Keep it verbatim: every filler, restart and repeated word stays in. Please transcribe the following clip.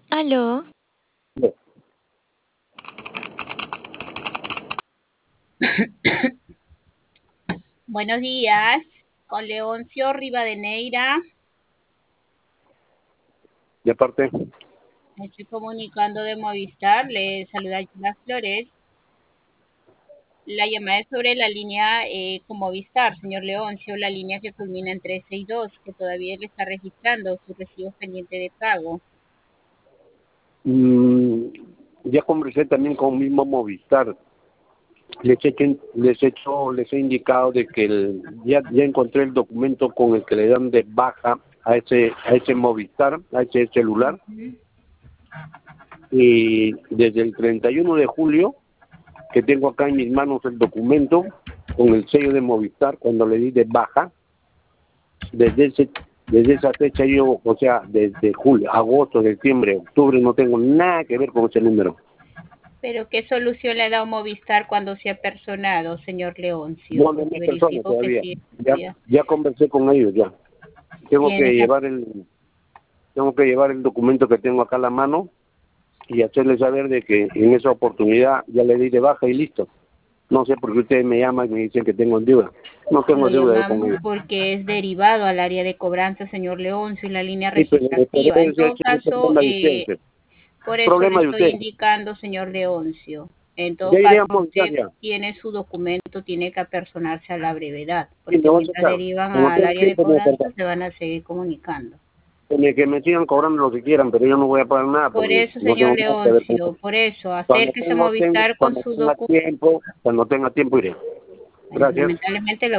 Aló, No. Buenos días, con Leoncio Rivadeneira. Y aparte, Me estoy comunicando de Movistar. Le saluda Gina Flores. La llamada es sobre la línea eh, con Movistar, señor Leoncio, la línea que culmina en trescientos sesenta y dos, que todavía le está registrando su recibo pendiente de pago. mmm, ya conversé también con mismo Movistar. Les he hecho, les he hecho, les he indicado de que el, ya, ya encontré el documento con el que le dan de baja a ese, a ese Movistar, a ese celular, Uh-huh. y desde el treinta y uno de julio, que tengo acá en mis manos el documento con el sello de Movistar, cuando le di de baja, desde ese desde esa fecha yo, o sea, desde julio, agosto, septiembre, octubre, no tengo nada que ver con ese número. Pero ¿qué solución le ha dado Movistar cuando se ha personado, señor Leoncio? No, no Porque es persona verifico que todavía. sí. Ya, ya conversé con ellos ya. Tengo que Tiene esa. llevar el, tengo que llevar el documento que tengo acá a la mano y hacerles saber de que en esa oportunidad ya le di de baja y listo. No sé por qué ustedes me llaman y me dicen que tengo deuda. No Lo tengo deuda yo con llamamos ellos. porque es derivado al área de cobranza, señor Leoncio, y la línea Sí, pero, pero registrativa. En ese todo ese es el caso, problema de eh, ustedes. por eso le Problema de estoy ustedes. indicando, señor Leoncio. En todo Ya iré caso, a si montar usted ya. tiene su documento, tiene que apersonarse a la brevedad, Sí, me porque voy a mientras acercar. derivan Como al tengo área de tiempo, me voy a cobranza, acercar. se van a seguir comunicando. Que me, que me sigan cobrando lo que quieran, pero yo no voy a pagar nada Por porque eso, no señor tengo nada que ver con eso. Leoncio, por eso, Cuando acérquese a tengo, tengo, Movistar con cuando su tenga documento. tiempo, cuando tenga tiempo iré. Bueno, Gracias. lamentablemente lo